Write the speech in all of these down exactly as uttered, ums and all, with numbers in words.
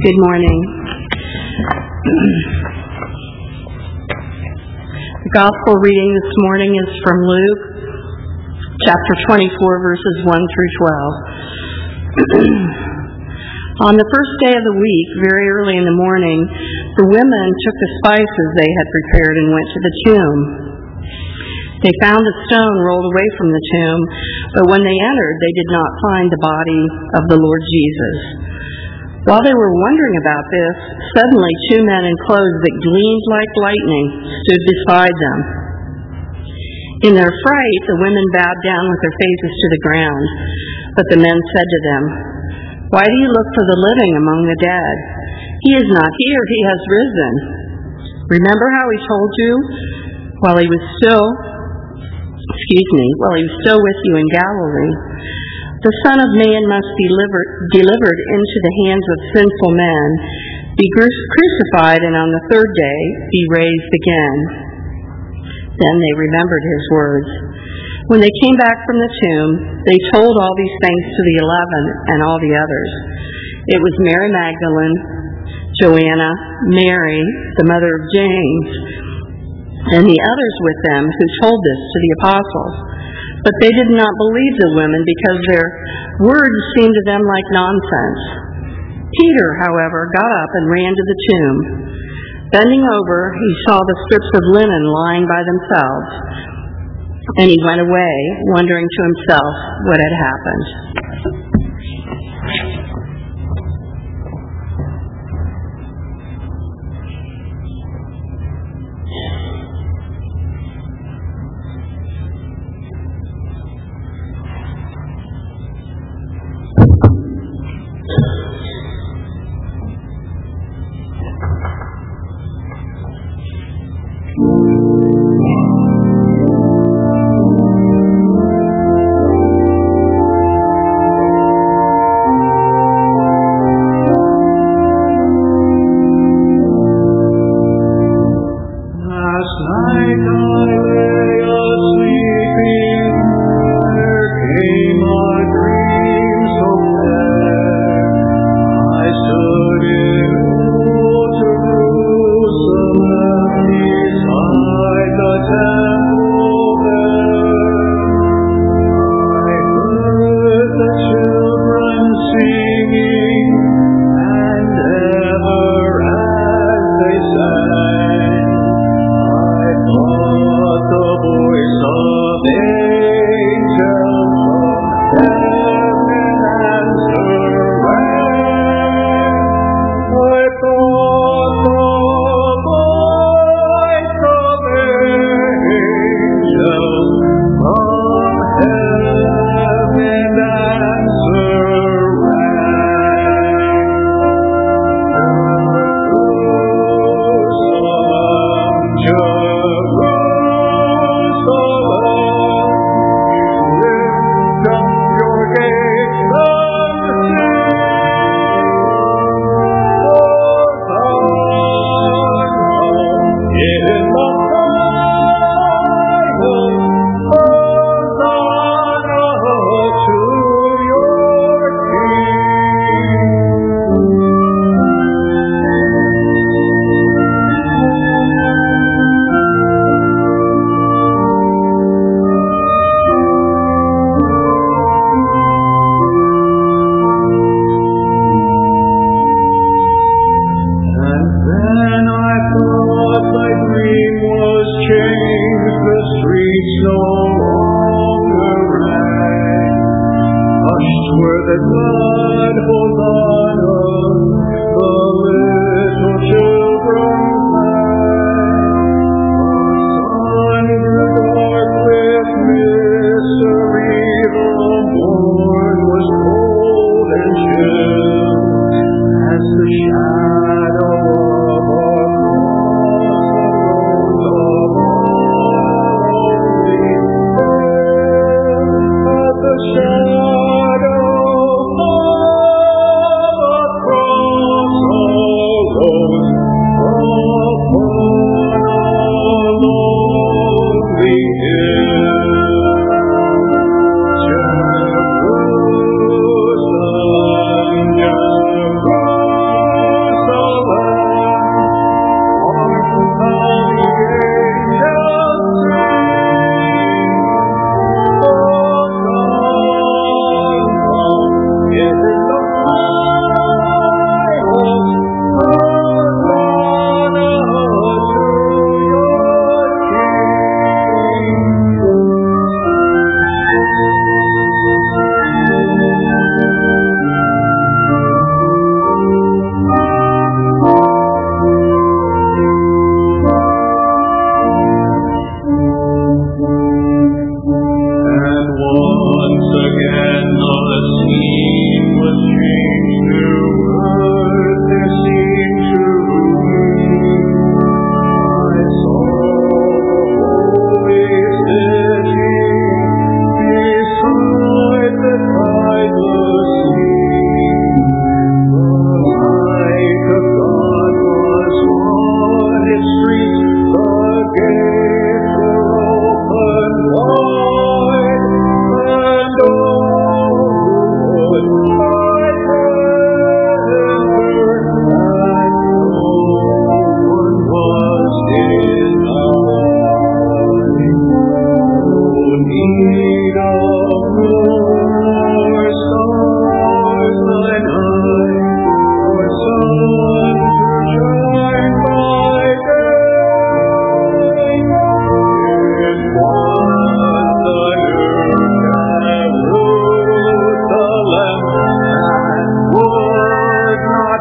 Good morning. The gospel reading this morning is from Luke, chapter twenty-four, verses one through twelve. On the first day of the week, very early in the morning, the women took the spices they had prepared and went to the tomb. They found a stone rolled away from the tomb, but when they entered, they did not find the body of the Lord Jesus. While they were wondering about this, suddenly two men in clothes that gleamed like lightning stood beside them. In their fright, the women bowed down with their faces to the ground, but the men said to them, "Why do you look for the living among the dead? He is not here, he has risen. Remember how he told you while he was still, excuse me, while he was still with you in Galilee? The Son of Man must be delivered, delivered into the hands of sinful men, be crucified, and on the third day be raised again." Then they remembered his words. When they came back from the tomb, they told all these things to the eleven and all the others. It was Mary Magdalene, Joanna, Mary, the mother of James, and the others with them who told this to the apostles. But they did not believe the women because their words seemed to them like nonsense. Peter, however, got up and ran to the tomb. Bending over, he saw the strips of linen lying by themselves, and he went away, wondering to himself what had happened.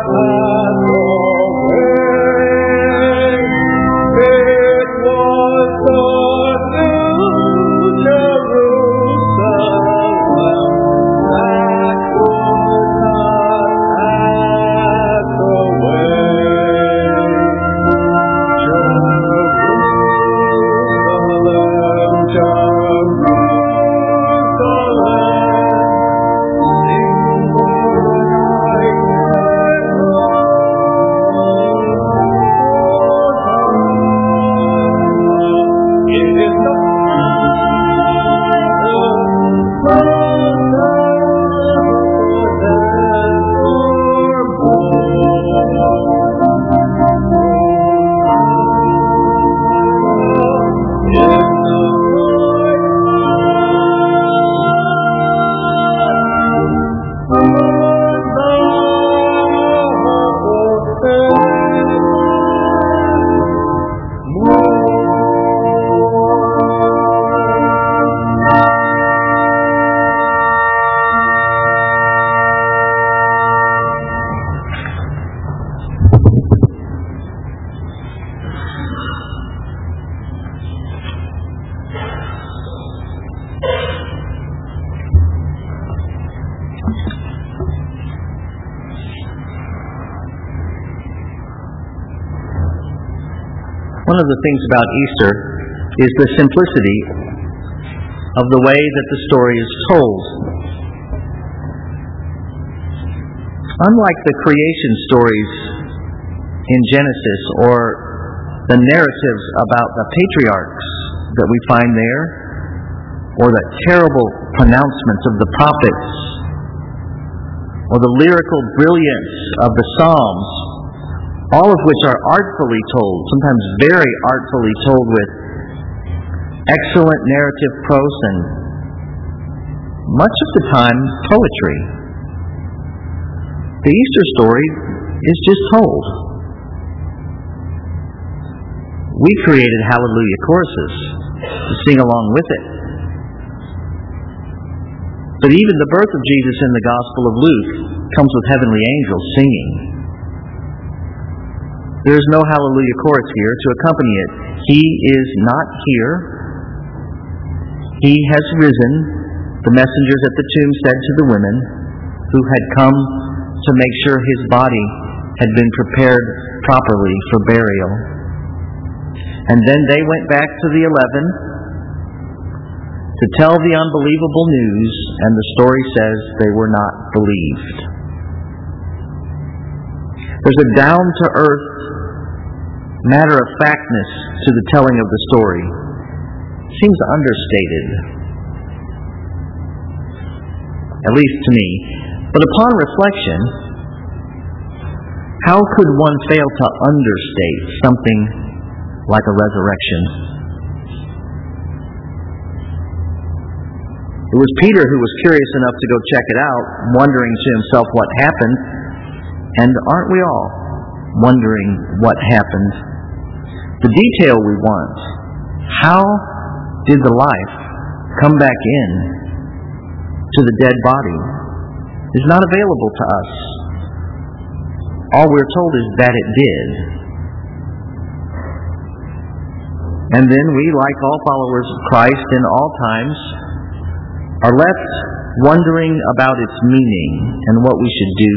One of the things about Easter is the simplicity of the way that the story is told. Unlike the creation stories in Genesis or the narratives about the patriarchs that we find there, or the terrible pronouncements of the prophets, or the lyrical brilliance of the Psalms, all of which are artfully told, sometimes very artfully told with excellent narrative prose and much of the time poetry. The Easter story is just told. We created hallelujah choruses to sing along with it. But even the birth of Jesus in the Gospel of Luke comes with heavenly angels singing. There is no hallelujah chorus here to accompany it. He is not here. He has risen, the messengers at the tomb said to the women who had come to make sure his body had been prepared properly for burial. And then they went back to the eleven to tell the unbelievable news, and the story says they were not believed. There's a down-to-earth matter-of-factness to the telling of the story. It seems understated, at least to me. But upon reflection, how could one fail to understate something like a resurrection? It was Peter who was curious enough to go check it out, wondering to himself what happened. And aren't we all wondering what happened? The detail we want. How did the life come back in to the dead body? Is not available to us. All we're told is that it did. And then we, like all followers of Christ in all times, are left wondering about its meaning and what we should do.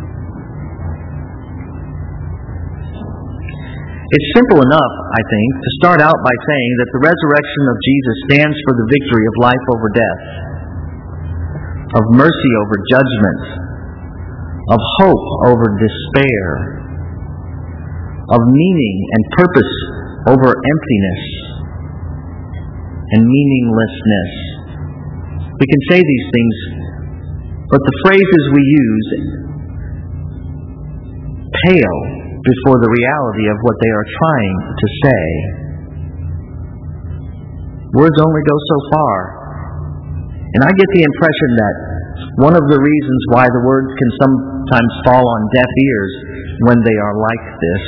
It's simple enough, I think, to start out by saying that the resurrection of Jesus stands for the victory of life over death, of mercy over judgment, of hope over despair, of meaning and purpose over emptiness and meaninglessness. We can say these things, but the phrases we use pale before the reality of what they are trying to say. Words only go so far. And I get the impression that one of the reasons why the words can sometimes fall on deaf ears when they are like this,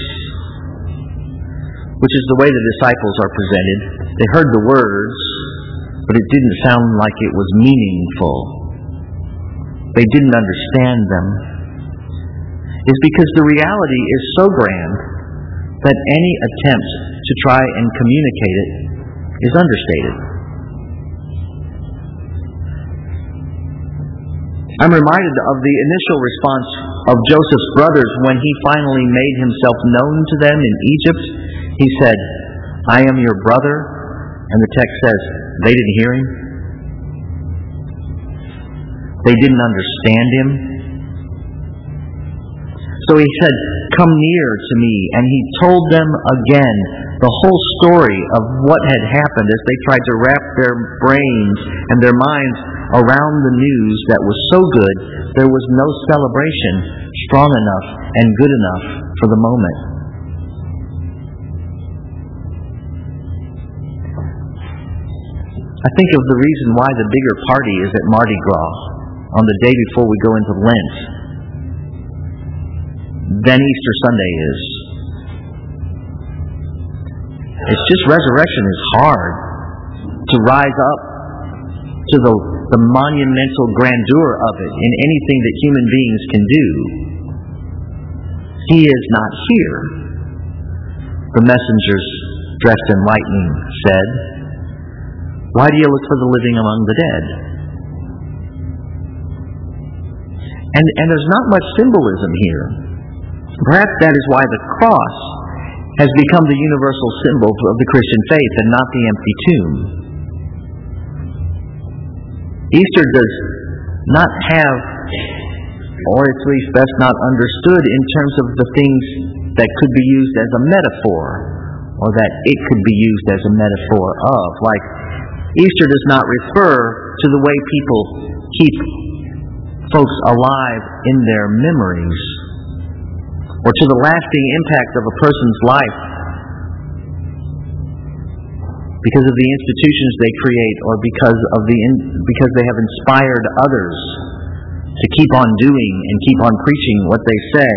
which is the way the disciples are presented. They heard the words, but it didn't sound like it was meaningful. They didn't understand them. is because the reality is so grand that any attempt to try and communicate it is understated. I'm reminded of the initial response of Joseph's brothers when he finally made himself known to them in Egypt. He said, "I am your brother," and the text says they didn't hear him. They didn't understand him. So he said, "Come near to me," and he told them again the whole story of what had happened as they tried to wrap their brains and their minds around the news that was so good there was no celebration strong enough and good enough for the moment. I think of the reason why the bigger party is at Mardi Gras on the day before we go into Lent than Easter Sunday is. It's just resurrection is hard to rise up to the, the monumental grandeur of it in anything that human beings can do. He is not here, the messengers dressed in lightning said. Why do you look for the living among the dead? And, and there's not much symbolism here. Perhaps that is why the cross has become the universal symbol of the Christian faith and not the empty tomb. Easter does not have, or at least best not understood in terms of the things that could be used as a metaphor, or that it could be used as a metaphor of. Like, Easter does not refer to the way people keep folks alive in their memories, or to the lasting impact of a person's life because of the institutions they create, or because of the in, because they have inspired others to keep on doing and keep on preaching what they say.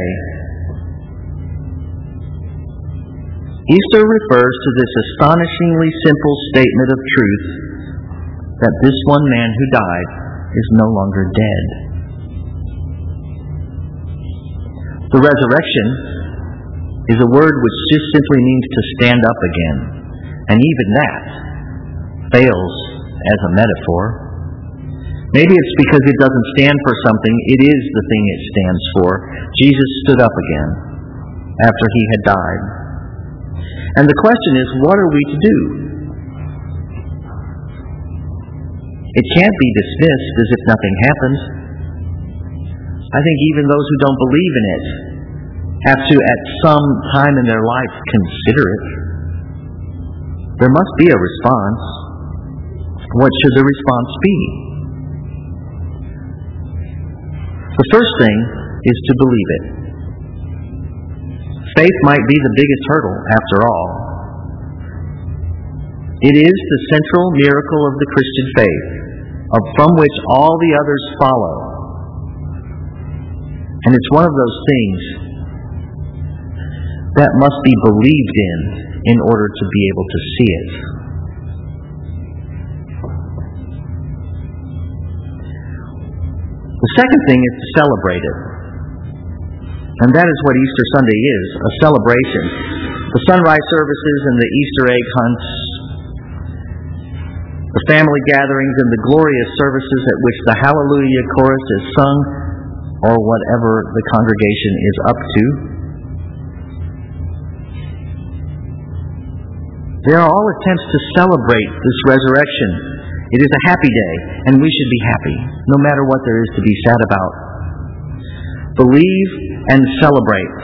Easter refers to this astonishingly simple statement of truth that this one man who died is no longer dead. The resurrection is a word which just simply means to stand up again. And even that fails as a metaphor. Maybe it's because it doesn't stand for something, it is the thing it stands for. Jesus stood up again after he had died. And the question is, what are we to do? It can't be dismissed as if nothing happened. I think even those who don't believe in it have to, at some time in their life, consider it. There must be a response. What should the response be? The first thing is to believe it. Faith might be the biggest hurdle, after all. It is the central miracle of the Christian faith, of from which all the others follow. And it's one of those things that must be believed in in order to be able to see it. The second thing is to celebrate it. And that is what Easter Sunday is, a celebration. The sunrise services and the Easter egg hunts, the family gatherings and the glorious services at which the Hallelujah chorus is sung, or whatever the congregation is up to. They are all attempts to celebrate this resurrection. It is a happy day, and we should be happy, no matter what there is to be sad about. Believe and celebrate.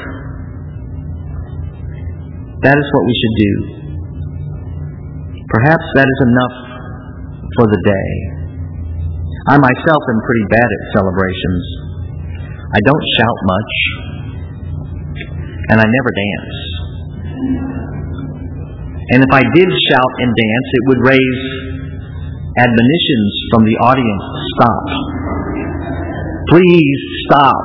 That is what we should do. Perhaps that is enough for the day. I myself am pretty bad at celebrations. I don't shout much, and I never dance. And if I did shout and dance, it would raise admonitions from the audience to stop. Please stop.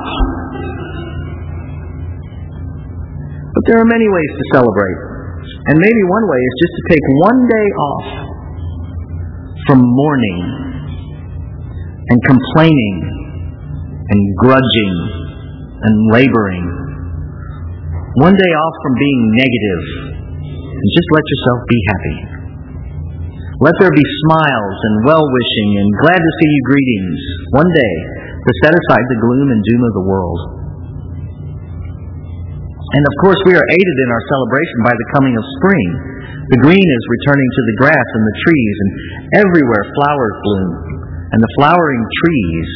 But there are many ways to celebrate. And maybe one way is just to take one day off from mourning and complaining and grudging and laboring One day off from being negative, and just let yourself be happy. Let there be smiles and well-wishing and glad to see you greetings. One day to set aside the gloom and doom of the world. And of course we are aided in our celebration by the coming of spring. The green is returning to the grass and the trees, and everywhere flowers bloom. And the flowering trees.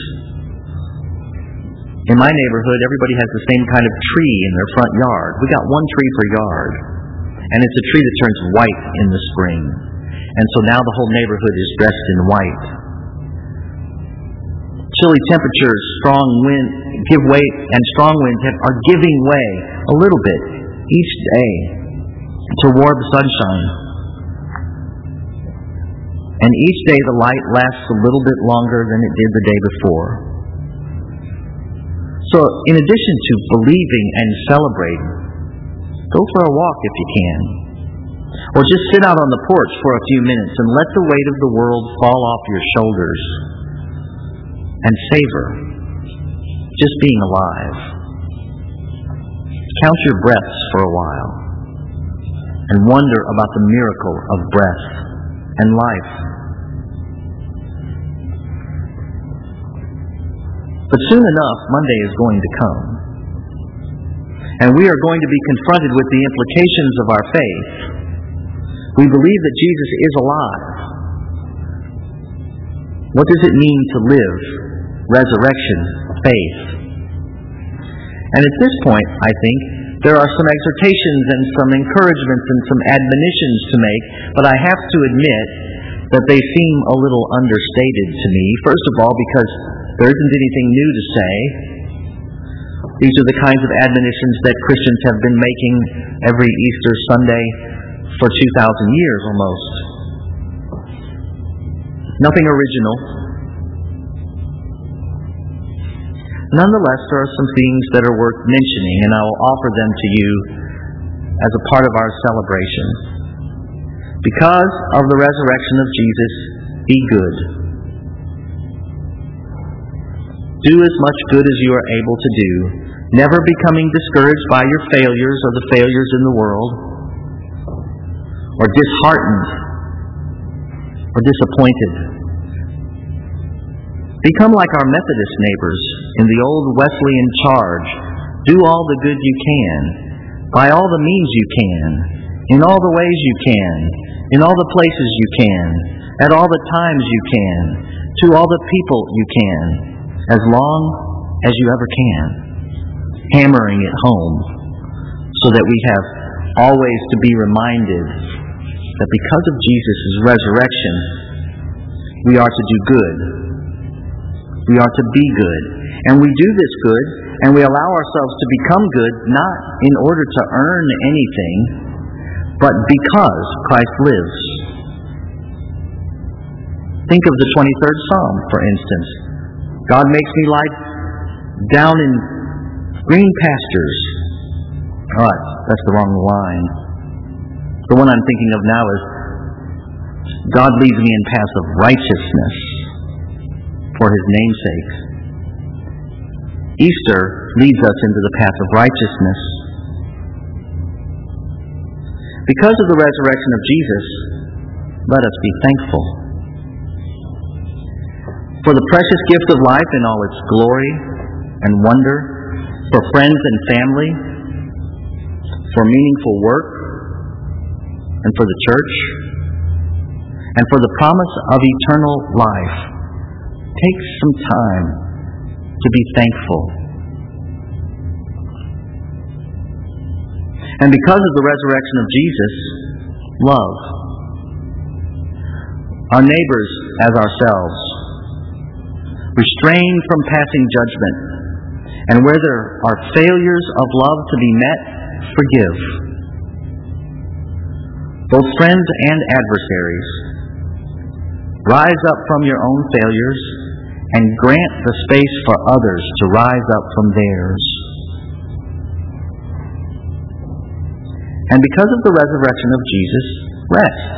In my neighborhood, everybody has the same kind of tree in their front yard. We got one tree per yard. And it's a tree that turns white in the spring. And so now the whole neighborhood is dressed in white. Chilly temperatures, strong wind, give way, and strong winds have, are giving way a little bit each day to warm sunshine. And each day the light lasts a little bit longer than it did the day before. So in addition to believing and celebrating, go for a walk if you can. Or just sit out on the porch for a few minutes and let the weight of the world fall off your shoulders and savor just being alive. Count your breaths for a while and wonder about the miracle of breath and life. But soon enough, Monday is going to come. And we are going to be confronted with the implications of our faith. We believe that Jesus is alive. What does it mean to live resurrection faith? And at this point, I think, there are some exhortations and some encouragements and some admonitions to make, but I have to admit that they seem a little understated to me. First of all, because there isn't anything new to say. These are the kinds of admonitions that Christians have been making every Easter Sunday for two thousand years almost. Nothing original. Nonetheless, there are some things that are worth mentioning, and I will offer them to you as a part of our celebration. Because of the resurrection of Jesus, be good. Do as much good as you are able to do, never becoming discouraged by your failures or the failures in the world, or disheartened, or disappointed. Become like our Methodist neighbors in the old Wesleyan charge. Do all the good you can, by all the means you can, in all the ways you can, in all the places you can, at all the times you can, to all the people you can, as long as you ever can. Hammering it home so that we have always to be reminded that because of Jesus' resurrection, we are to do good. We are to be good. And we do this good, and we allow ourselves to become good, not in order to earn anything, but because Christ lives. Think of the twenty-third Psalm, for instance. God makes me lie down in green pastures. All right, that's the wrong line. The one I'm thinking of now is, God leads me in paths of righteousness for His name's sake. Easter leads us into the path of righteousness. Because of the resurrection of Jesus, let us be thankful. For the precious gift of life in all its glory and wonder, for friends and family, for meaningful work, and for the church, and for the promise of eternal life. Take some time to be thankful. And because of the resurrection of Jesus, love our neighbors as ourselves. Restrain from passing judgment, and where there are failures of love to be met, forgive. Both friends and adversaries, rise up from your own failures and grant the space for others to rise up from theirs. And because of the resurrection of Jesus, rest.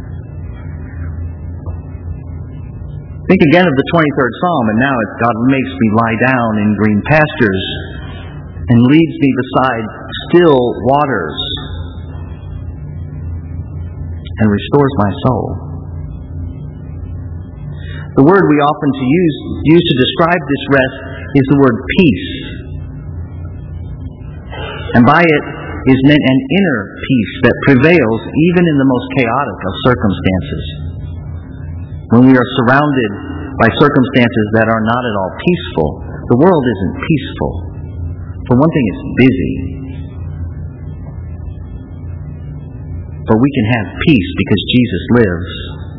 Think again of the twenty-third Psalm, and now it's God makes me lie down in green pastures and leads me beside still waters and restores my soul. The word we often to use, use to describe this rest is the word peace. And by it is meant an inner peace that prevails even in the most chaotic of circumstances. When we are surrounded by circumstances that are not at all peaceful, the world isn't peaceful. For one thing, it's busy. But we can have peace because Jesus lives.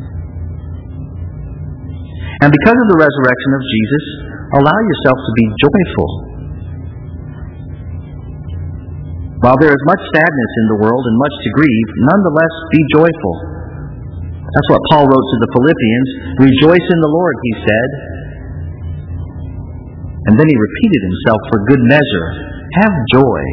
And because of the resurrection of Jesus, allow yourself to be joyful. While there is much sadness in the world and much to grieve, nonetheless be joyful. That's what Paul wrote to the Philippians. Rejoice in the Lord, he said. And then he repeated himself for good measure. Have joy.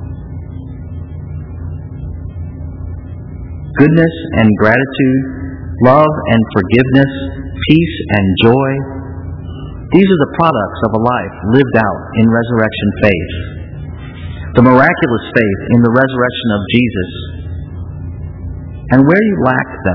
Goodness and gratitude, love and forgiveness, peace and joy. These are the products of a life lived out in resurrection faith. The miraculous faith in the resurrection of Jesus. And where you lack them,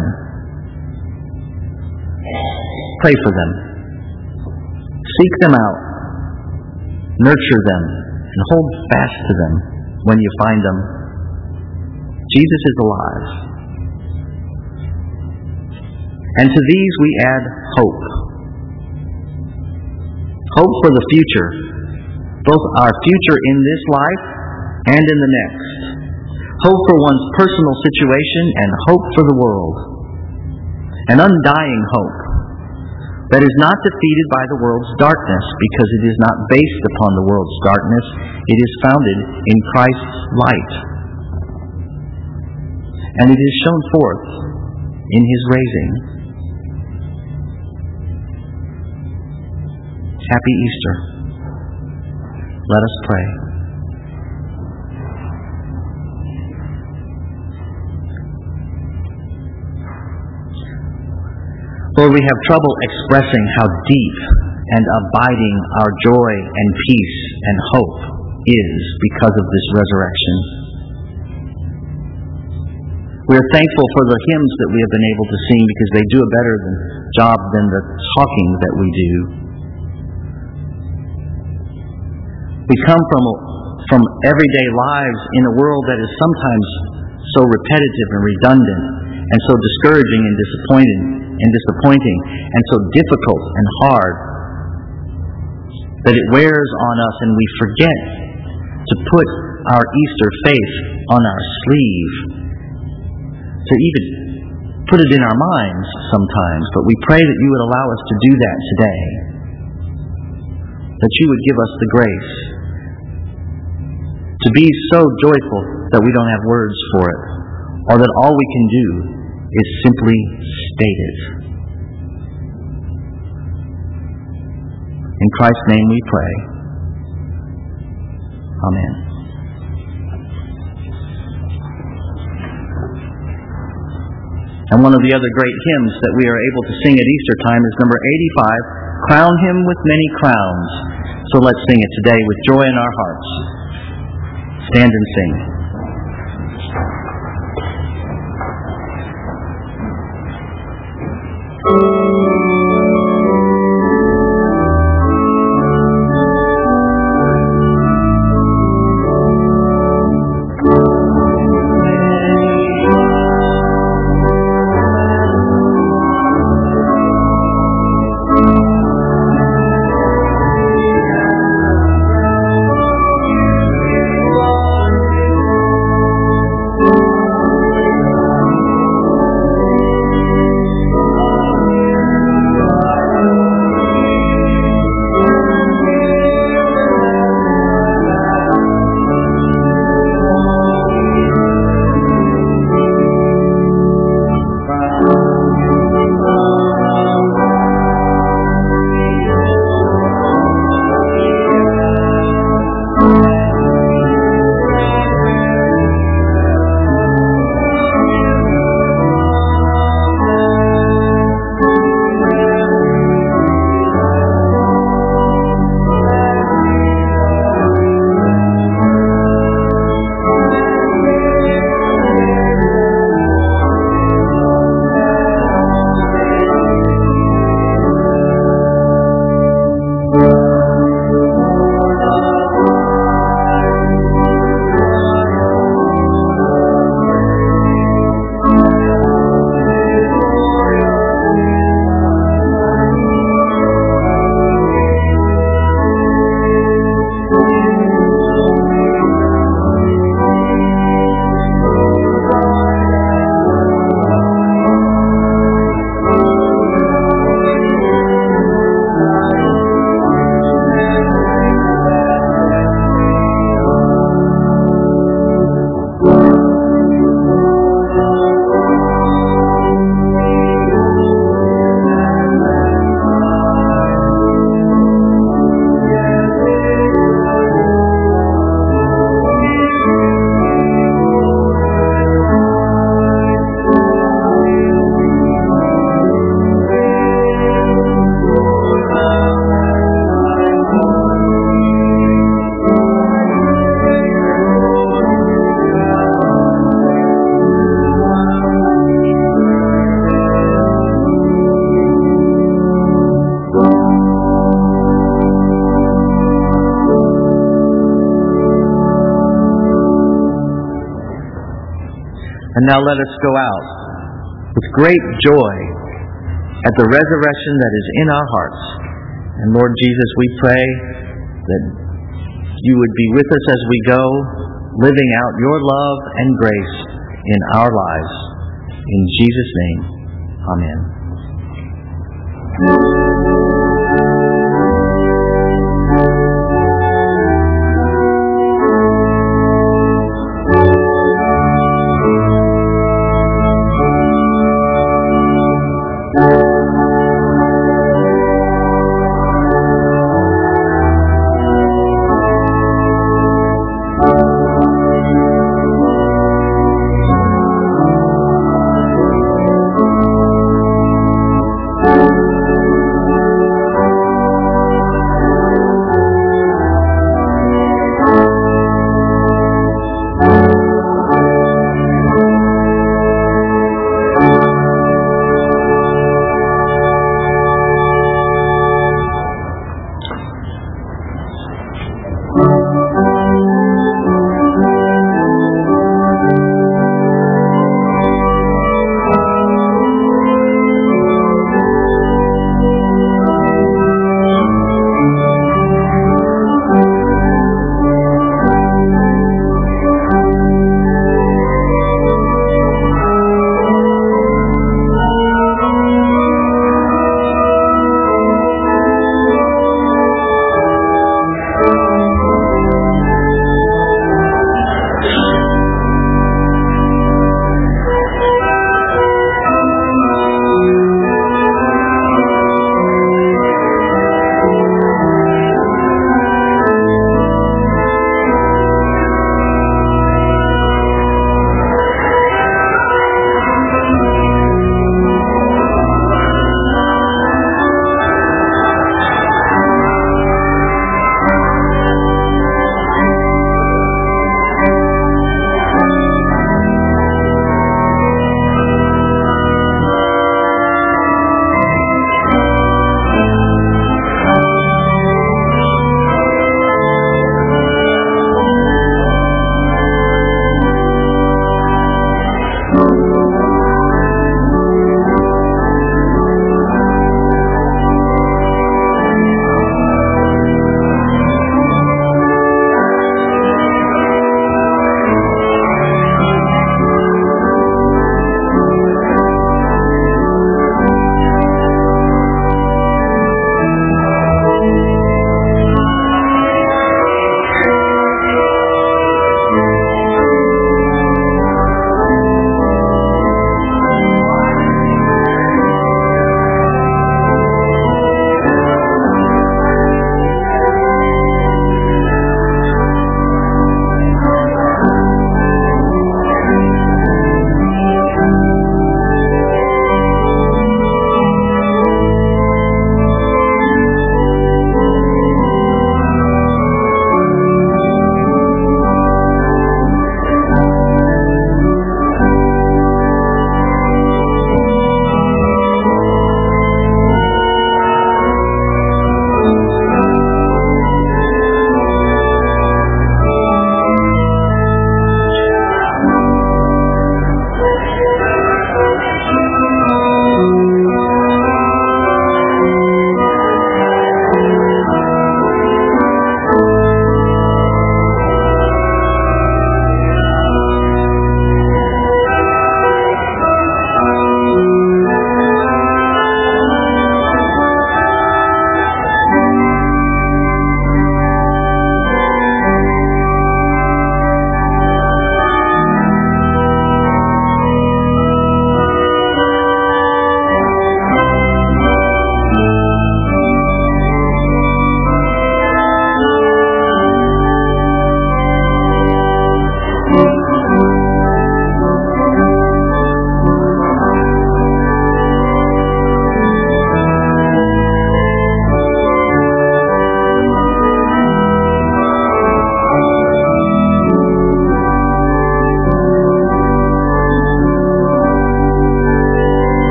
pray for them. Seek them out. Nurture them. And hold fast to them when you find them. Jesus is alive. And to these we add hope. Hope for the future. Both our future in this life and in the next. Hope for one's personal situation and hope for the world. An undying hope that is not defeated by the world's darkness because it is not based upon the world's darkness. It is founded in Christ's light. And it is shown forth in His raising. Happy Easter. Let us pray. Lord, we have trouble expressing how deep and abiding our joy and peace and hope is because of this resurrection. We are thankful for the hymns that we have been able to sing because they do a better job than the talking that we do. We come from, from everyday lives in a world that is sometimes so repetitive and redundant and so discouraging and disappointing and disappointing and so difficult and hard that it wears on us and we forget to put our Easter faith on our sleeve, to even put it in our minds sometimes. But we pray that you would allow us to do that today, that you would give us the grace to be so joyful that we don't have words for it, or that all we can do is simply state it. In Christ's name we pray. Amen. And one of the other great hymns that we are able to sing at Easter time is number eighty-five, Crown Him with Many Crowns. So let's sing it today with joy in our hearts. Stand and sing. And now let us go out with great joy at the resurrection that is in our hearts. And Lord Jesus, we pray that you would be with us as we go, living out your love and grace in our lives. In Jesus' name, amen.